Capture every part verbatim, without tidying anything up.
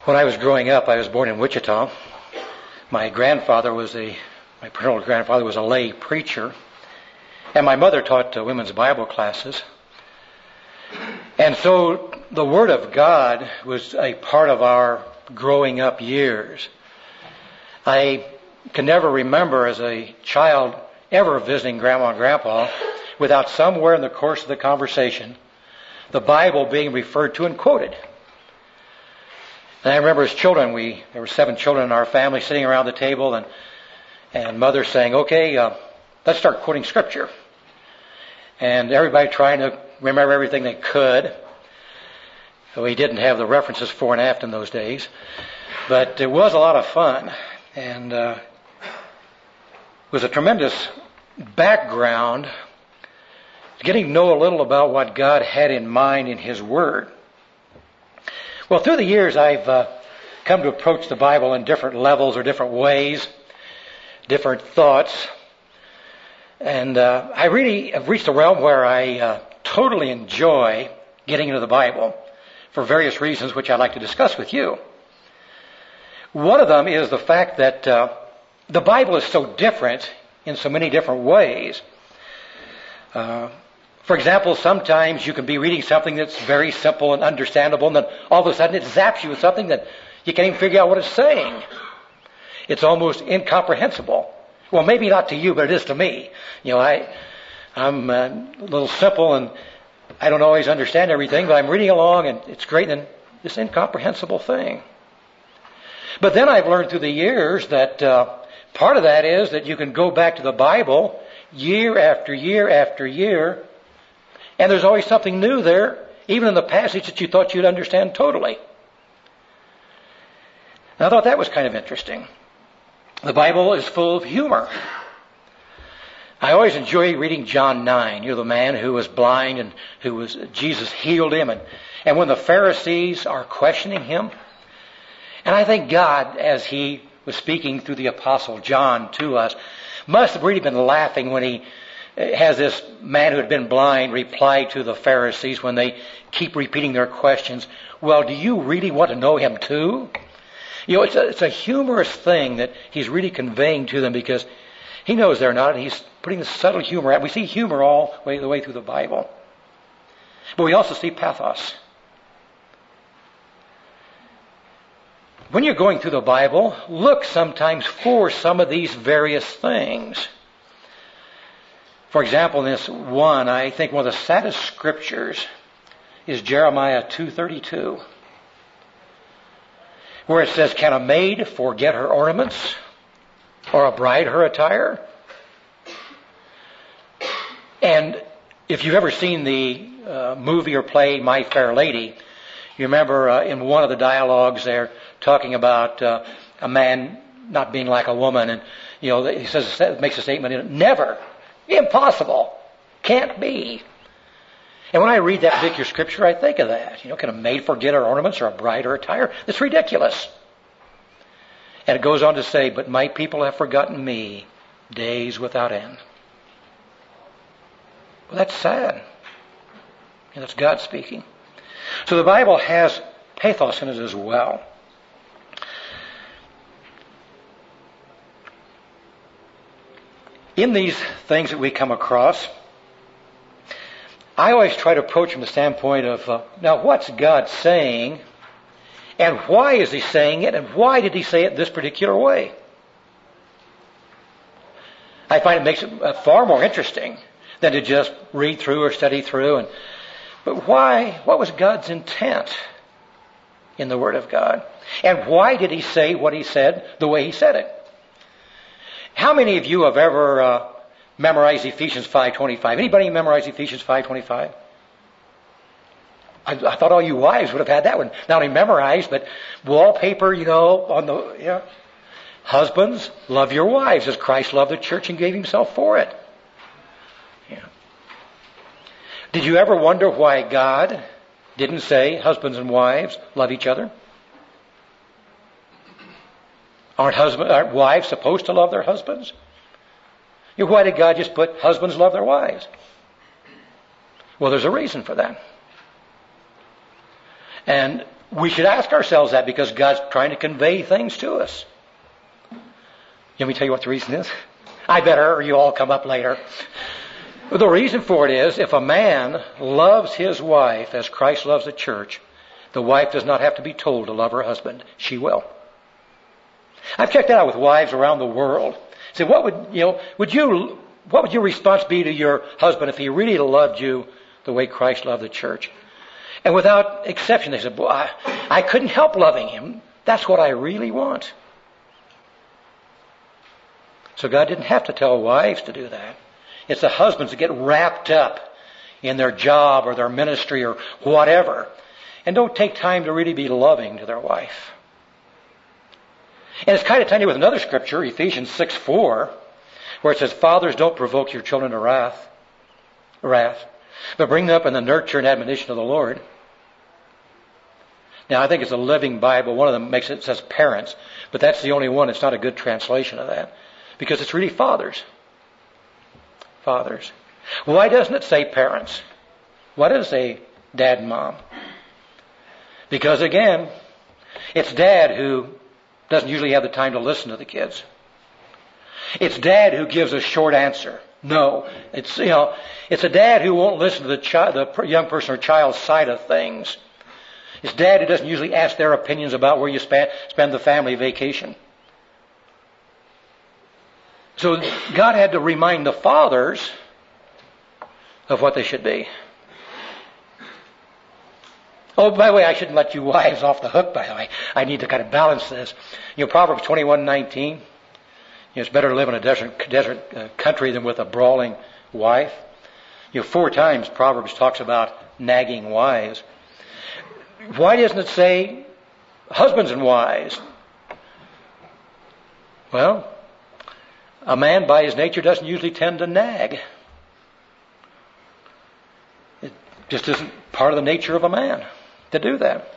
When I was growing up, I was born in Wichita. My grandfather was a, my paternal grandfather was a lay preacher, and my mother taught uh, women's Bible classes. And so the Word of God was a part of our growing up years. I can never remember as a child ever visiting Grandma and Grandpa without somewhere in the course of the conversation the Bible being referred to and quoted. And I remember as children, we there were seven children in our family sitting around the table, and and Mother saying, "Okay, uh, let's start quoting Scripture." And everybody trying to remember everything they could. We didn't have the references fore and aft in those days, but it was a lot of fun, and uh, it was a tremendous background, getting to know a little about what God had in mind in His Word. Well, through the years, I've uh, come to approach the Bible in different levels or different ways, different thoughts. And uh, I really have reached a realm where I uh, totally enjoy getting into the Bible for various reasons, which I'd like to discuss with you. One of them is the fact that uh, the Bible is so different in so many different ways. Uh, For example, sometimes you can be reading something that's very simple and understandable, and then all of a sudden it zaps you with something that you can't even figure out what it's saying. It's almost incomprehensible. Well, maybe not to you, but it is to me. You know, I, I'm uh, a little simple, and I don't always understand everything, but I'm reading along, and it's great, and this incomprehensible thing. But then I've learned through the years that uh, part of that is that you can go back to the Bible year after year after year, and there's always something new there, even in the passage that you thought you'd understand totally. And I thought that was kind of interesting. The Bible is full of humor. I always enjoy reading John nine. You know, the man who was blind and who was, Jesus healed him. And, and when the Pharisees are questioning him, and I think God, as He was speaking through the Apostle John to us, must have really been laughing when He has this man who had been blind reply to the Pharisees when they keep repeating their questions. Well, do you really want to know Him too? You know, it's a, it's a humorous thing that He's really conveying to them because He knows they're not, and He's putting the subtle humor out. We see humor all the way, the way through the Bible. But we also see pathos. When you're going through the Bible, look sometimes for some of these various things. For example, in this one, I think one of the saddest scriptures is Jeremiah two thirty-two, where it says, "Can a maid forget her ornaments, or a bride her attire?" And if you've ever seen the uh, movie or play My Fair Lady, you remember uh, in one of the dialogues there talking about uh, a man not being like a woman, and you know he says makes a statement, never. Impossible. Can't be. And when I read that particular scripture, I think of that. You know, can a maid forget her ornaments or a bride her attire? It's ridiculous. And it goes on to say, "But my people have forgotten me days without end." Well, that's sad. And that's God speaking. So the Bible has pathos in it as well. In these things that we come across, I always try to approach from the standpoint of, uh, now what's God saying, and why is He saying it, and why did He say it this particular way? I find it makes it uh, far more interesting than to just read through or study through. And but why? What was God's intent in the Word of God? And why did He say what He said the way He said it? How many of you have ever uh, memorized Ephesians five twenty-five? Anybody memorize Ephesians five twenty-five? I, I thought all you wives would have had that one. Not only memorized, but wallpaper, you know, on the, yeah. Husbands, love your wives as Christ loved the church and gave Himself for it. Yeah. Did you ever wonder why God didn't say husbands and wives love each other? Aren't husband, aren't wives supposed to love their husbands? You know, why did God just put husbands love their wives? Well, there's a reason for that. And we should ask ourselves that because God's trying to convey things to us. Let me tell you what the reason is. I better, or you all come up later. The reason for it is, if a man loves his wife as Christ loves the church, the wife does not have to be told to love her husband. She will. I've checked that out with wives around the world. Say, what would, you know, would you, what would your response be to your husband if he really loved you the way Christ loved the church? And without exception, they said, boy, I, I couldn't help loving him. That's what I really want. So God didn't have to tell wives to do that. It's the husbands that get wrapped up in their job or their ministry or whatever and don't take time to really be loving to their wife. And it's kind of tiny with another scripture, Ephesians six four, where it says, fathers, don't provoke your children to wrath, wrath, but bring them up in the nurture and admonition of the Lord. Now, I think it's a Living Bible. One of them makes it, it says parents, but that's the only one. It's not a good translation of that because it's really fathers. Fathers. Why doesn't it say parents? Why does it say dad and mom? Because again, it's dad who doesn't usually have the time to listen to the kids. It's dad who gives a short answer. No. It's, you know, it's a dad who won't listen to the, chi- the young person or child's side of things. It's dad who doesn't usually ask their opinions about where you span, spend the family vacation. So God had to remind the fathers of what they should be. Oh, by the way, I shouldn't let you wives off the hook, by the way. I need to kind of balance this. You know, Proverbs twenty-one nineteen. You know, it's better to live in a desert, desert uh, country than with a brawling wife. You know, four times Proverbs talks about nagging wives. Why doesn't it say husbands and wives? Well, a man by his nature doesn't usually tend to nag. It just isn't part of the nature of a man to do that.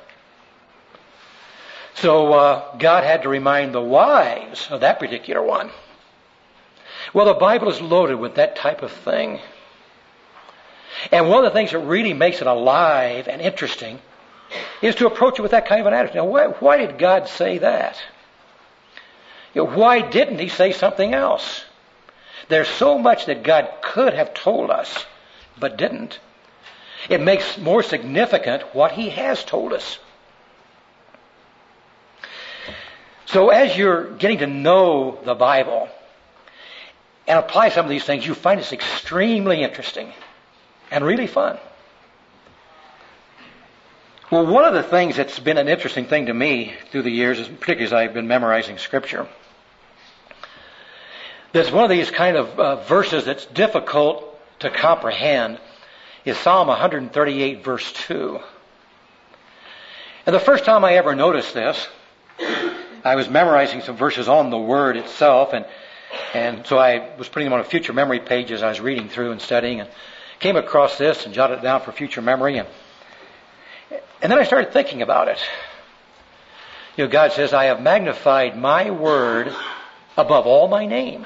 So uh, God had to remind the wives of that particular one. Well, the Bible is loaded with that type of thing. And one of the things that really makes it alive and interesting is to approach it with that kind of an attitude. Now, why, why did God say that? You know, why didn't He say something else? There's so much that God could have told us, but didn't. It makes more significant what He has told us. So as you're getting to know the Bible and apply some of these things, you find it's extremely interesting and really fun. Well, one of the things that's been an interesting thing to me through the years, particularly as I've been memorizing Scripture, there's one of these kind of uh, verses that's difficult to comprehend is Psalm one thirty-eight, verse two. And the first time I ever noticed this, I was memorizing some verses on the Word itself, and and so I was putting them on a future memory page as I was reading through and studying, and came across this and jotted it down for future memory, and And then I started thinking about it. You know, God says, I have magnified my word above all my name.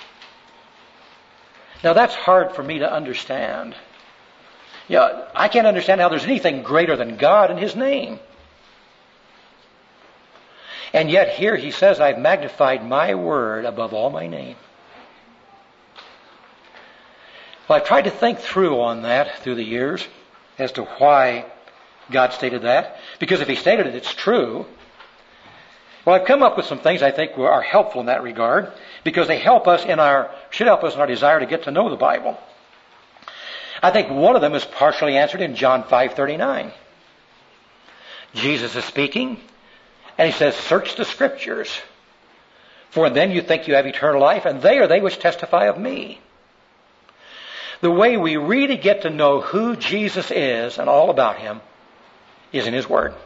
Now that's hard for me to understand. You know, I can't understand how there's anything greater than God and His name. And yet here He says, I've magnified my word above all my name. Well, I've tried to think through on that through the years as to why God stated that. Because if He stated it, it's true. Well, I've come up with some things I think are helpful in that regard because they help us in our, should help us in our desire to get to know the Bible. I think one of them is partially answered in John five thirty-nine. Jesus is speaking, and He says, search the Scriptures, for then you think you have eternal life, and they are they which testify of me. The way we really get to know who Jesus is and all about Him is in His Word.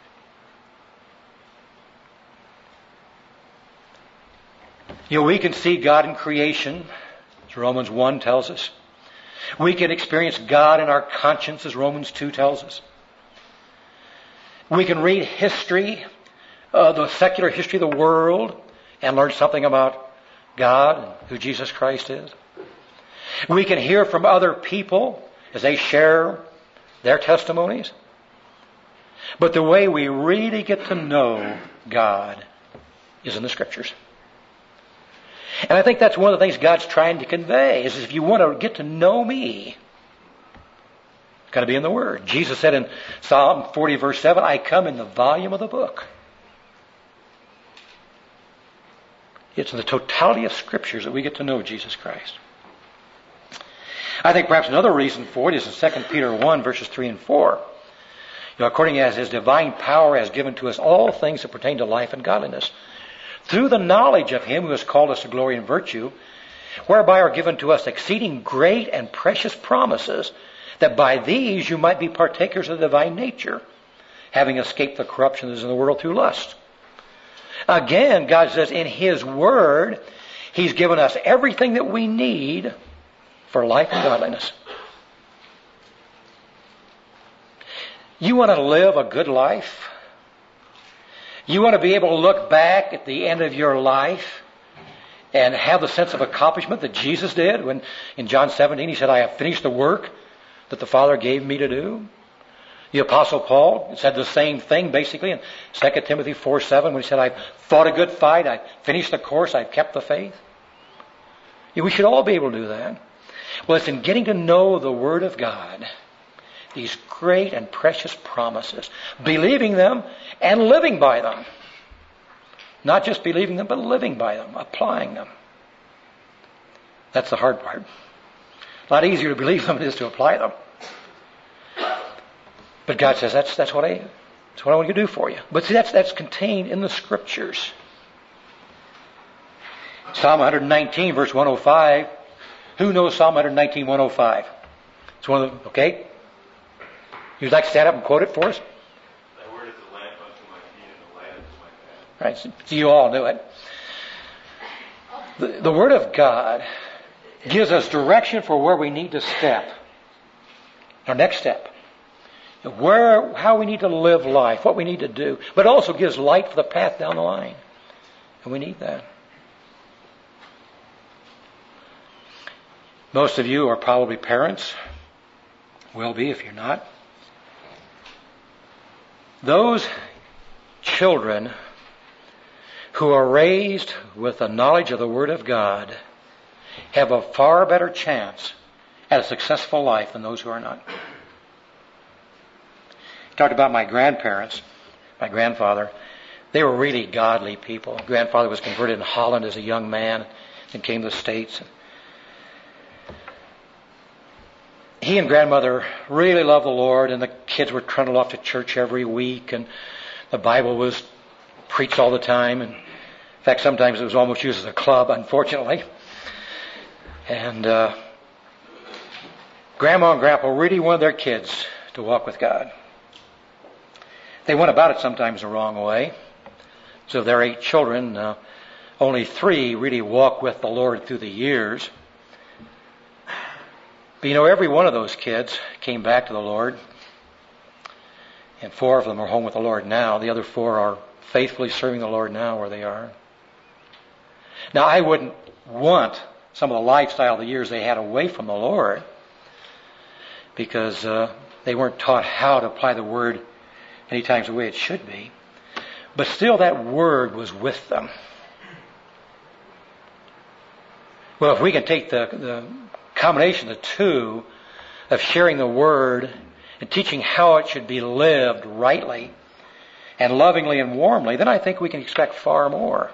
You know, we can see God in creation, as Romans one tells us. We can experience God in our conscience, as Romans two tells us. We can read history, uh, the secular history of the world, and learn something about God and who Jesus Christ is. We can hear from other people as they share their testimonies. But the way we really get to know God is in the Scriptures. And I think that's one of the things God's trying to convey, is if you want to get to know me, it's got to be in the Word. Jesus said in Psalm forty verse seven, I come in the volume of the book. It's in the totality of Scriptures that we get to know Jesus Christ. I think perhaps another reason for it is in Second Peter one verses three and four. You know, according as His divine power has given to us all things that pertain to life and godliness, through the knowledge of Him who has called us to glory and virtue, whereby are given to us exceeding great and precious promises, that by these you might be partakers of the divine nature, having escaped the corruption that is in the world through lust. Again, God says in His Word, He's given us everything that we need for life and godliness. You want to live a good life? You want to be able to look back at the end of your life and have the sense of accomplishment that Jesus did when in John seventeen He said, I have finished the work that the Father gave me to do. The Apostle Paul said the same thing basically in Second Timothy four seven when he said, I've fought a good fight, I've finished the course, I've kept the faith. Yeah, we should all be able to do that. Well, it's in getting to know the Word of God, these great and precious promises, believing them and living by them. Not just believing them, but living by them, applying them. That's the hard part. A lot easier to believe them than it is to apply them. But God says, that's, that's, what I, that's what I want to do for you. But see, that's, that's contained in the Scriptures. Psalm one nineteen, verse one oh five. Who knows Psalm one nineteen, one oh five? It's one of the, okay? You'd like to stand up and quote it for us? Thy word is a lamp unto my feet and a light unto my path. Right, so, so you all knew it. The, the Word of God gives us direction for where we need to step. Our next step. Where, how we need to live life, what we need to do. But it also gives light for the path down the line. And we need that. Most of you are probably parents. Will be if you're not. Those children who are raised with the knowledge of the Word of God have a far better chance at a successful life than those who are not. I talked about my grandparents, my grandfather. They were really godly people. Grandfather was converted in Holland as a young man and came to the States. He and grandmother really loved the Lord, and the kids were trundled off to church every week, and the Bible was preached all the time. And in fact, sometimes it was almost used as a club, unfortunately. And uh, Grandma and Grandpa really wanted their kids to walk with God. They went about it sometimes the wrong way. So of their eight children, uh, only three really walked with the Lord through the years. But you know, every one of those kids came back to the Lord. And four of them are home with the Lord now. The other four are faithfully serving the Lord now where they are. Now, I wouldn't want some of the lifestyle of the years they had away from the Lord, because uh, they weren't taught how to apply the Word many times the way it should be. But still, that Word was with them. Well, if we can take the, the combination of the two, of sharing the Word and teaching how it should be lived rightly and lovingly and warmly, then I think we can expect far more.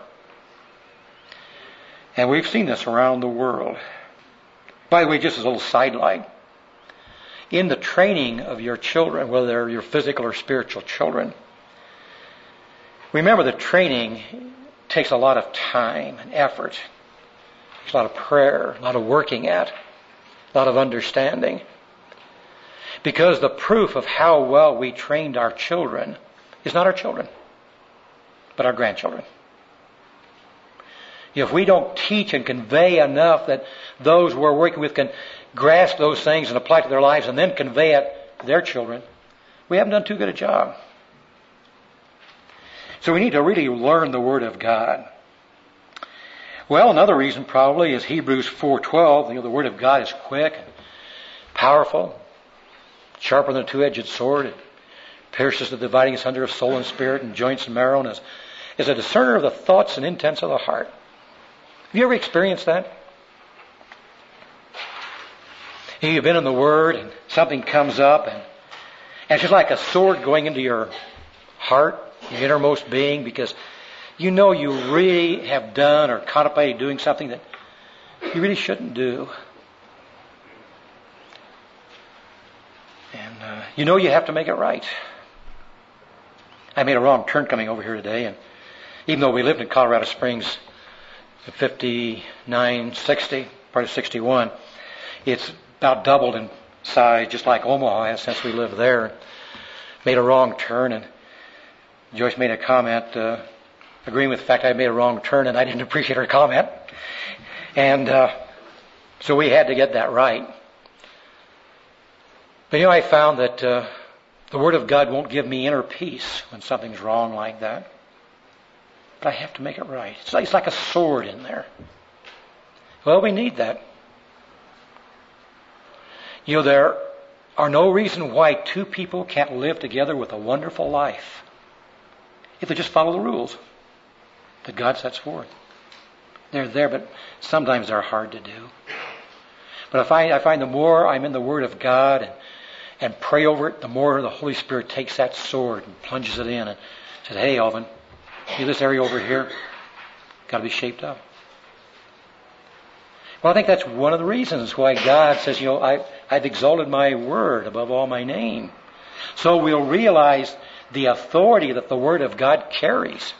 And we've seen this around the world. By the way, just as a little sidelight, in the training of your children, whether they're your physical or spiritual children, remember that training takes a lot of time and effort. It takes a lot of prayer, a lot of working at, a lot of understanding. Because the proof of how well we trained our children is not our children, but our grandchildren. If we don't teach and convey enough that those we're working with can grasp those things and apply it to their lives and then convey it to their children, we haven't done too good a job. So we need to really learn the Word of God. Well, another reason probably is Hebrews four twelve. You know, the Word of God is quick and powerful, sharper than a two-edged sword. It pierces the dividing asunder of soul and spirit and joints and marrow, and is, is a discerner of the thoughts and intents of the heart. Have you ever experienced that? You've been in the Word and something comes up and, and it's just like a sword going into your heart, your innermost being, because you know you really have done or contemplated doing something that you really shouldn't do. And uh, you know you have to make it right. I made a wrong turn coming over here today, and even though we lived in Colorado Springs at fifty-nine, sixty, part of sixty-one, it's about doubled in size, just like Omaha has since we lived there. Made a wrong turn, and Joyce made a comment uh, agreeing with the fact I made a wrong turn, and I didn't appreciate her comment. And uh, so we had to get that right. But you know, I found that uh, the Word of God won't give me inner peace when something's wrong like that. But I have to make it right. It's like, it's like a sword in there. Well, we need that. You know, there are no reason why two people can't live together with a wonderful life if they just follow the rules that God sets forth. They're there, but sometimes they're hard to do. But I find, I find the more I'm in the Word of God and, and pray over it, the more the Holy Spirit takes that sword and plunges it in and says, hey, Alvin, see this area over here? Got to be shaped up. Well, I think that's one of the reasons why God says, you know, I, I've exalted my Word above all my name. So we'll realize the authority that the Word of God carries.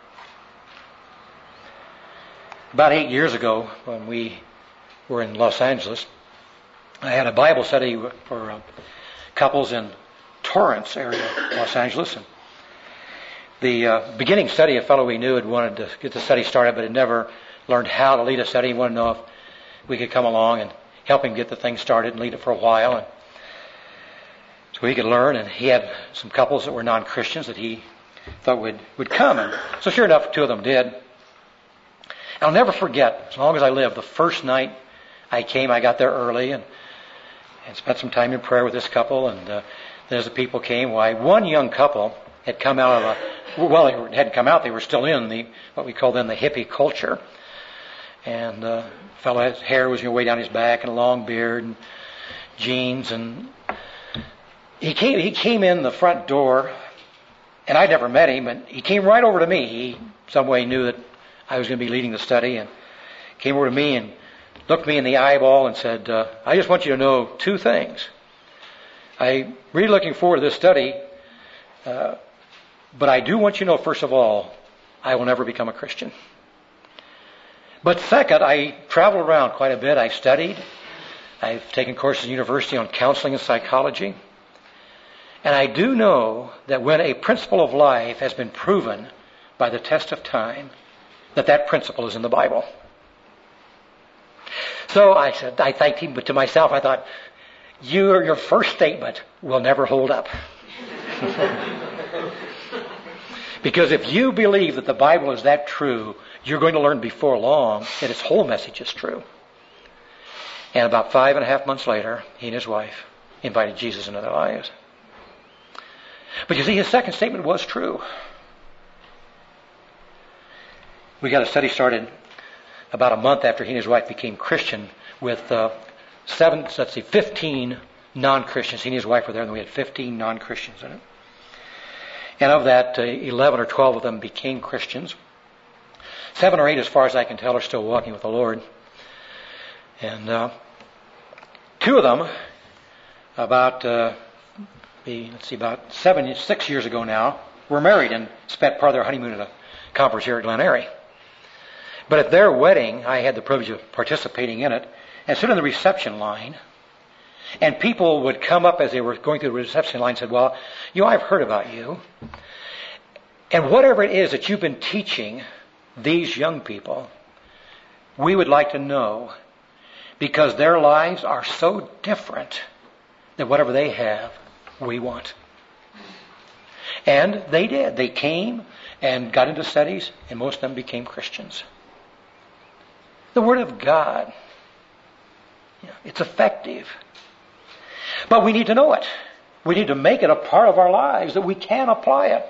About eight years ago, when we were in Los Angeles, I had a Bible study for uh, couples in Torrance area, Los Angeles. And the uh, beginning study, a fellow we knew had wanted to get the study started, but had never learned how to lead a study. He wanted to know if we could come along and help him get the thing started and lead it for a while. And so he could learn, and he had some couples that were non-Christians that he thought would, would come. And so sure enough, two of them did. I'll never forget, as long as I live, the first night I came, I got there early and, and spent some time in prayer with this couple. And uh, then as the people came, why, one young couple had come out of a, well, they hadn't come out, they were still in the, what we call then the hippie culture. And uh, the fellow's hair was you know, way down his back and a long beard and jeans. And he came, he came in the front door, and I'd never met him, and he came right over to me. He, some way, knew that I was going to be leading the study, and came over to me and looked me in the eyeball and said, uh, I just want you to know two things. I'm really looking forward to this study, uh, but I do want you to know, first of all, I will never become a Christian. But second, I traveled around quite a bit. I studied. I've taken courses in university on counseling and psychology. And I do know that when a principle of life has been proven by the test of time, that that principle is in the Bible. So I said, I thanked him, but to myself I thought, your, your first statement will never hold up. Because if you believe that the Bible is that true, you're going to learn before long that its whole message is true. And about five and a half months later, he and his wife invited Jesus into their lives. But you see, his second statement was true. We got a study started about a month after he and his wife became Christian with uh, seven, let's see, fifteen non-Christians. He and his wife were there, and we had fifteen non-Christians in it. And of that, uh, eleven or twelve of them became Christians. Seven or eight, as far as I can tell, are still walking with the Lord. And uh, two of them, about uh, the, let's see, about seven, six years ago now, were married and spent part of their honeymoon at a conference here at Glen Eyrie. But at their wedding, I had the privilege of participating in it, and stood in the reception line. And people would come up as they were going through the reception line and said, well, you know, I've heard about you. And whatever it is that you've been teaching these young people, we would like to know, because their lives are so different that whatever they have, we want. And they did. They came and got into studies, and most of them became Christians. The Word of God, it's effective. But we need to know it. We need to make it a part of our lives, that we can apply it.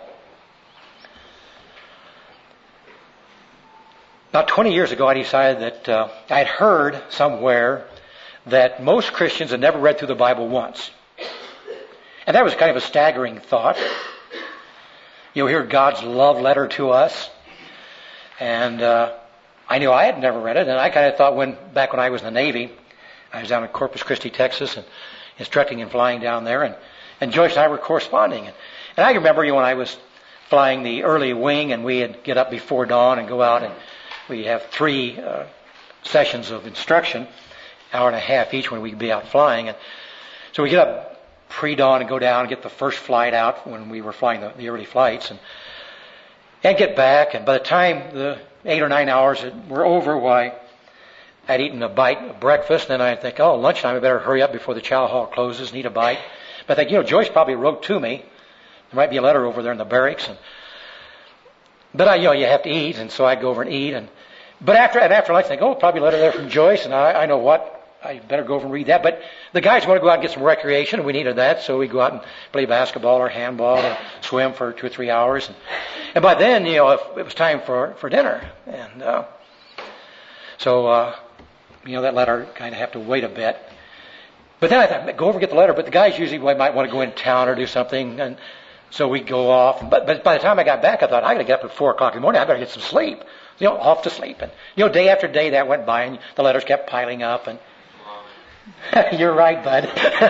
About twenty years ago, I decided that uh, I'd heard somewhere that most Christians had never read through the Bible once. And that was kind of a staggering thought. You know, hear God's love letter to us. And uh, I knew I had never read it, and I kind of thought when back when I was in the Navy, I was down in Corpus Christi, Texas, and instructing and flying down there, and, and Joyce and I were corresponding. And, and I remember, you know, when I was flying the early wing, and we'd get up before dawn and go out, and we have three uh, sessions of instruction, hour and a half each when we'd be out flying. And so we get up pre-dawn and go down and get the first flight out when we were flying the, the early flights, and and get back. And by the time the eight or nine hours were over, why, I'd eaten a bite of breakfast, and then I'd think, oh, lunchtime, I better hurry up before the chow hall closes, need a bite. But I think, you know, Joyce probably wrote to me. There might be a letter over there in the barracks. And But I, you know, you have to eat, and so I'd go over and eat. And But after and after lunch, I think, oh, probably a letter there from Joyce, and I, I know what. I better go over and read that. But the guys want to go out and get some recreation, and we needed that, so we go out and play basketball or handball or swim for two or three hours. And, and by then, you know, it was time for, for dinner. And uh, so, uh, you know, that letter kind of have to wait a bit. But then I thought, go over and get the letter. But the guys usually might want to go in town or do something, and so we'd go off. But, but by the time I got back, I thought, I got to get up at four o'clock in the morning. I better get some sleep. You know, off to sleep. And, you know, day after day that went by, and the letters kept piling up, and you're right, bud.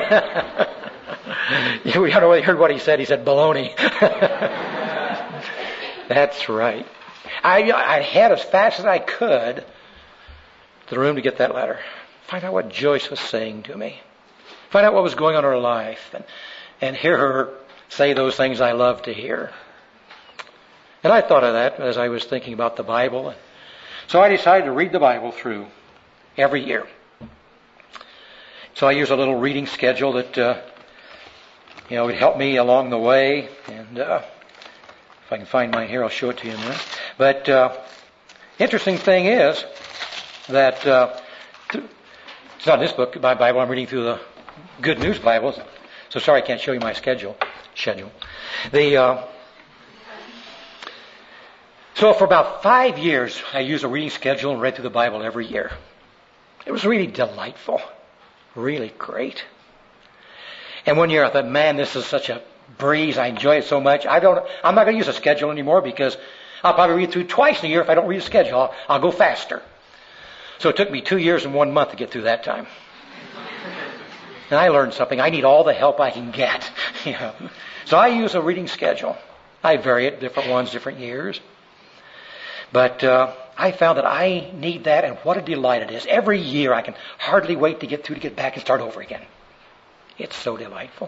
We don't know whether you heard what he said. He said baloney. That's right. I, I had as fast as I could to the room to get that letter. Find out what Joyce was saying to me. Find out what was going on in her life. And, and hear her say those things I love to hear. And I thought of that as I was thinking about the Bible. And so I decided to read the Bible through every year. So I use a little reading schedule that, uh, you know, would help me along the way. And uh, if I can find mine here, I'll show it to you in a minute. But uh, interesting thing is that uh, th- it's not in this book, my Bible. I'm reading through the Good News Bibles. So sorry I can't show you my schedule. Schedule. The uh, so for about five years, I used a reading schedule and read through the Bible every year. It was really delightful. Really great. And one year I thought, man, this is such a breeze. I enjoy it so much. I don't, I'm not going to use a schedule anymore because I'll probably read through twice a year if I don't read a schedule. I'll, I'll go faster. So it took me two years and one month to get through that time. And I learned something. I need all the help I can get. You know. So I use a reading schedule. I vary it, different ones, different years. But uh, I found that I need that, and what a delight it is. Every year I can hardly wait to get through to get back and start over again. It's so delightful.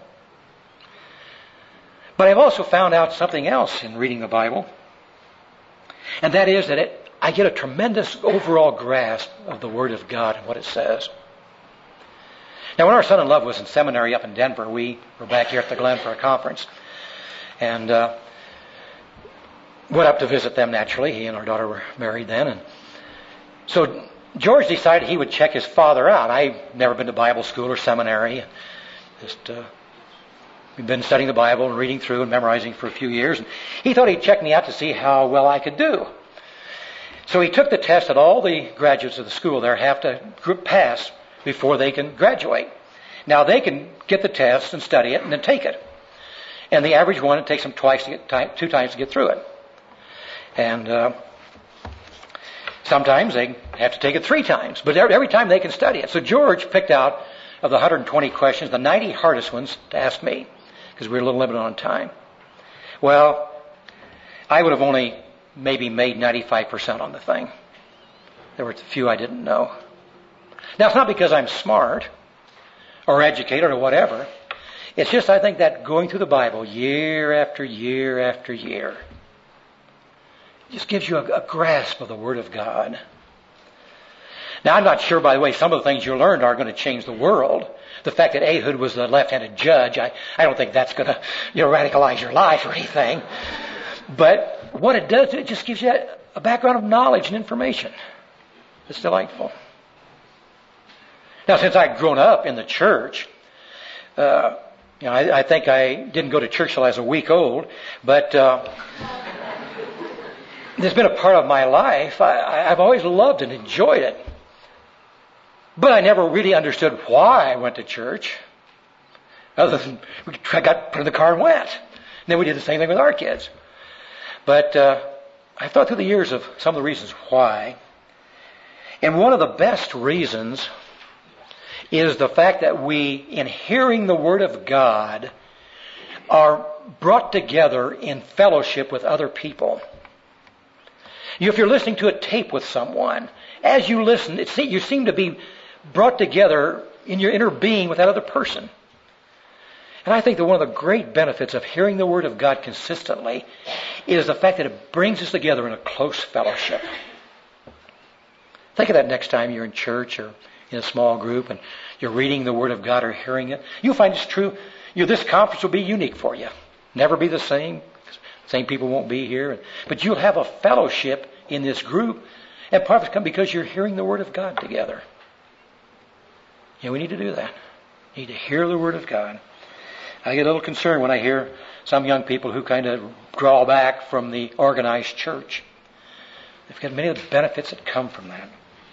But I've also found out something else in reading the Bible, and that is that it, I get a tremendous overall grasp of the Word of God and what it says. Now, when our son-in-law was in seminary up in Denver, we were back here at the Glen for a conference, and uh, went up to visit them naturally. He and our daughter were married then. And so George decided he would check his father out. I've never been to Bible school or seminary. Just uh, we've been studying the Bible and reading through and memorizing for a few years. And he thought he'd check me out to see how well I could do. So he took the test that all the graduates of the school there have to pass before they can graduate. Now they can get the test and study it and then take it. And the average one, it takes them twice to get time, two times to get through it. And uh, sometimes they have to take it three times. But every time they can study it. So George picked out of the one hundred twenty questions, the ninety hardest ones to ask me. Because we were a little limited on time. Well, I would have only maybe made ninety-five percent on the thing. There were a few I didn't know. Now, it's not because I'm smart or educated or whatever. It's just I think that going through the Bible year after year after year just gives you a, a grasp of the Word of God. Now, I'm not sure, by the way, some of the things you learned are going to change the world. The fact that Ehud was the left-handed judge, I, I don't think that's going to, you know, radicalize your life or anything. But what it does, it just gives you a, a background of knowledge and information. It's delightful. Now, since I've grown up in the church, uh, You know, I, I think I didn't go to church till I was a week old, but uh, it's been a part of my life. I, I've always loved and enjoyed it. But I never really understood why I went to church. Other than I got put in the car and went. And then we did the same thing with our kids. But uh, I thought through the years of some of the reasons why. And one of the best reasons is the fact that we, in hearing the Word of God, are brought together in fellowship with other people. You, if you're listening to a tape with someone, as you listen, it, you seem to be brought together in your inner being with that other person. And I think that one of the great benefits of hearing the Word of God consistently is the fact that it brings us together in a close fellowship. Think of that next time you're in church or in a small group and you're reading the Word of God or hearing it. You'll find it's true. You know, this conference will be unique for you. Never be the same. Same people won't be here. But you'll have a fellowship in this group. And part of it's come because you're hearing the Word of God together. Yeah, we need to do that. We need to hear the Word of God. I get a little concerned when I hear some young people who kind of draw back from the organized church. They've got many of the benefits that come from that.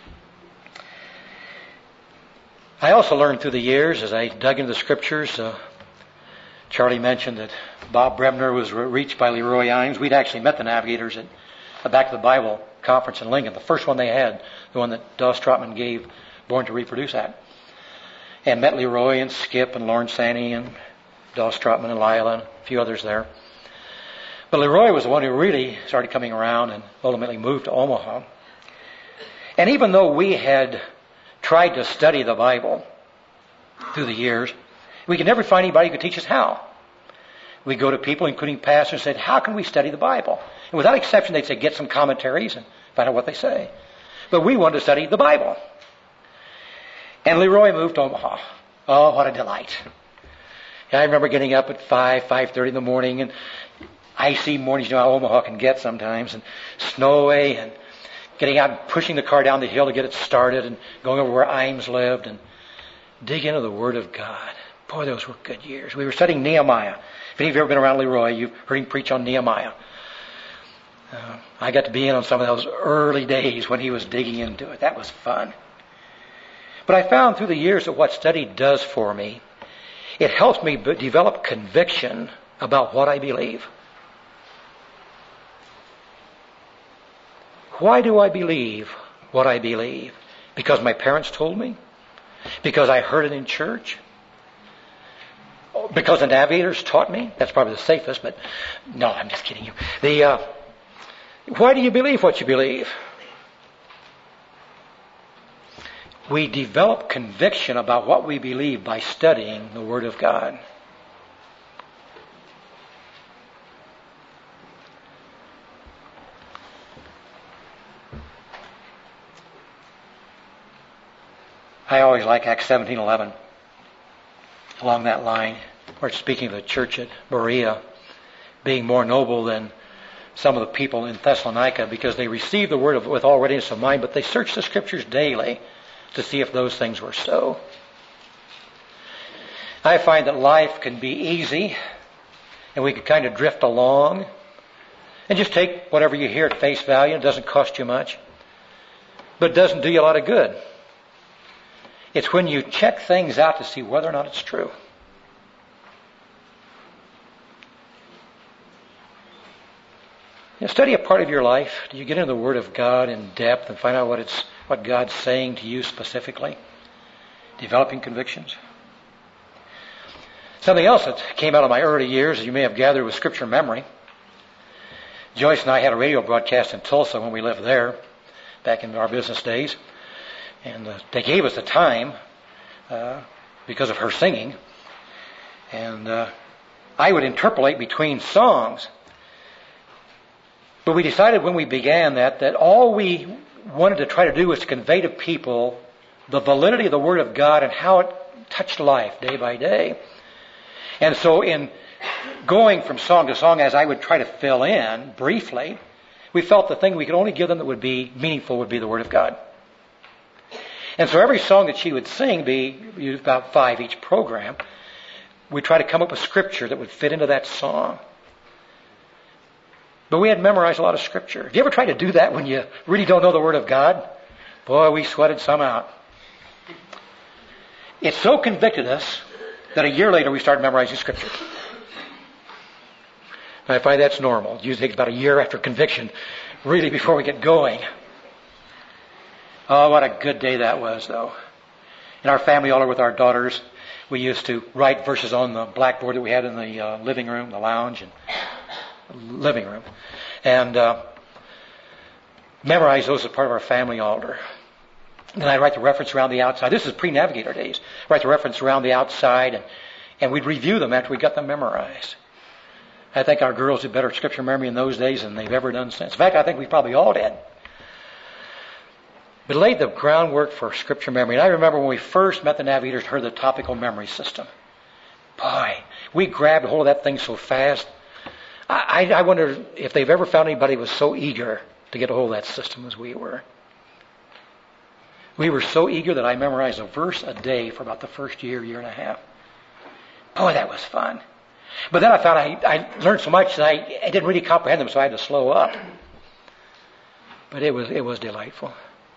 I also learned through the years, as I dug into the Scriptures, uh, Charlie mentioned that Bob Bremner was re- reached by Leroy Imes. We'd actually met the Navigators at the Back of the Bible conference in Lincoln, the first one they had, the one that Doss Trotman gave Born to Reproduce at. And met Leroy and Skip and Lawrence Sanney and Doss Trotman and Lila and a few others there. But Leroy was the one who really started coming around and ultimately moved to Omaha. And even though we had tried to study the Bible through the years, we could never find anybody who could teach us how. We go to people, including pastors, and said, how can we study the Bible? And without exception, they'd say, get some commentaries and find out what they say. But we wanted to study the Bible. And Leroy moved to Omaha. Oh, what a delight. I remember getting up at five, five thirty in the morning, and icy mornings, you know how Omaha can get sometimes, and snowy, and getting out and pushing the car down the hill to get it started, and going over where Imes lived, and dig into the Word of God. Boy, those were good years. We were studying Nehemiah. If any of you have ever been around Leroy, you've heard him preach on Nehemiah. Uh, I got to be in on some of those early days when he was digging into it. That was fun. But I found through the years that what study does for me, it helps me b- develop conviction about what I believe. Why do I believe what I believe? Because my parents told me? Because I heard it in church? Because the Navigators taught me? That's probably the safest, but no, I'm just kidding you. The uh, why do you believe what you believe? We develop conviction about what we believe by studying the Word of God. I always like Acts seventeen eleven. Along that line, where it's speaking of the church at Berea being more noble than some of the people in Thessalonica because they received the Word of, with all readiness of mind, but they searched the Scriptures daily to see if those things were so. I find that life can be easy, and we can kind of drift along and just take whatever you hear at face value. It doesn't cost you much, but it doesn't do you a lot of good. It's when you check things out to see whether or not it's true. You know, study a part of your life. Do you get into the Word of God in depth and find out what it's what God's saying to you specifically? Developing convictions. Something else that came out of my early years, as you may have gathered, was Scripture memory. Joyce and I had a radio broadcast in Tulsa when we lived there, back in our business days. And uh, they gave us the time uh, because of her singing. And uh, I would interpolate between songs. But we decided when we began that, that all we wanted to try to do was to convey to people the validity of the Word of God and how it touched life day by day. And so in going from song to song, as I would try to fill in briefly, we felt the thing we could only give them that would be meaningful would be the Word of God. And so every song that she would sing, be about five each program, we try to come up with scripture that would fit into that song. But we had memorized a lot of scripture. Have you ever tried to do that when you really don't know the Word of God? Boy, we sweated some out. It so convicted us that a year later we started memorizing scripture. And I find that's normal. It usually takes about a year after conviction, really, before we get going. Oh, what a good day that was, though. In our family, all over with our daughters, we used to write verses on the blackboard that we had in the uh, living room, the lounge, and living room, and uh, memorize those as part of our family altar. And I'd write the reference around the outside. This is pre-Navigator days. Write the reference around the outside, and, and we'd review them after we got them memorized. I think our girls did better scripture memory in those days than they've ever done since. In fact, I think we probably all did. But it laid the groundwork for scripture memory. And I remember when we first met the Navigators, heard the topical memory system. Boy, we grabbed hold of that thing so fast. I, I wonder if they've ever found anybody who was so eager to get a hold of that system as we were. We were so eager that I memorized a verse a day for about the first year, year and a half. Boy, that was fun. But then I found I, I learned so much that I, I didn't really comprehend them, so I had to slow up. But it was it was delightful.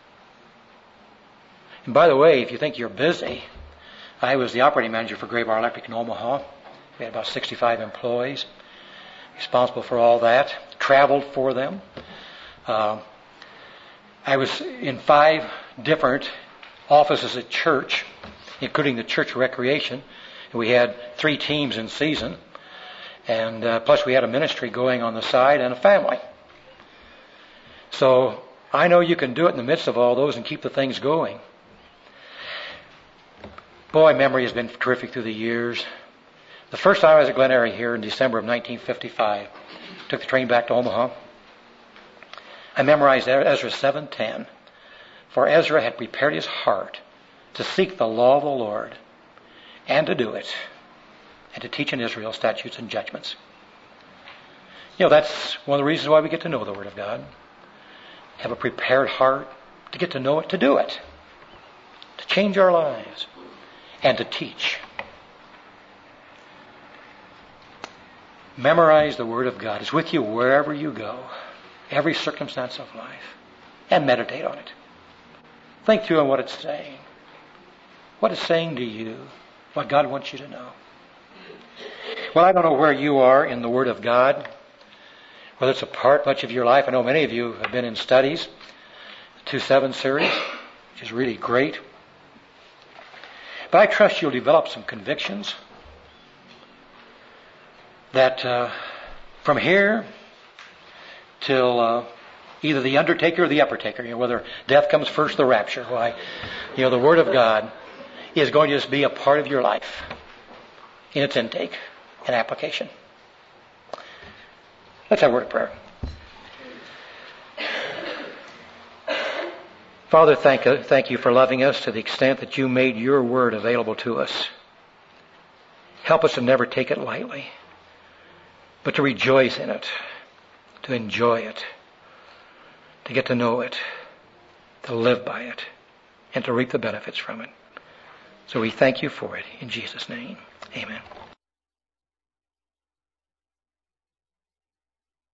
And by the way, if you think you're busy, I was the operating manager for Graybar Electric in Omaha. We had about sixty-five employees. Responsible for all that, traveled for them. Uh, I was in five different offices at church, including the church recreation. We had three teams in season, and uh, plus we had a ministry going on the side and a family. So I know you can do it in the midst of all those and keep the things going. Boy, memory has been terrific through the years. The first time I was at Glen Eyrie here in December of nineteen fifty-five, took the train back to Omaha. I memorized Ezra seven ten. For Ezra had prepared his heart to seek the law of the Lord and to do it, and to teach in Israel statutes and judgments. You know, that's one of the reasons why we get to know the Word of God. Have a prepared heart to get to know it, to do it, to change our lives, and to teach. Memorize the Word of God. It's with you wherever you go, every circumstance of life, and meditate on it. Think through on what it's saying, what it's saying to you, what God wants you to know. Well, I don't know where you are in the Word of God, whether it's a part much of your life. I know many of you have been in studies, the two seven series, which is really great. But I trust you'll develop some convictions that uh, from here till uh, either the undertaker or the uppertaker, you know, whether death comes first or the rapture, why, you know, the Word of God is going to just be a part of your life in its intake and application. Let's have a word of prayer. Father, thank, thank you for loving us to the extent that you made your Word available to us. Help us to never take it lightly, but to rejoice in it, to enjoy it, to get to know it, to live by it, and to reap the benefits from it. So we thank you for it. In Jesus' name, amen.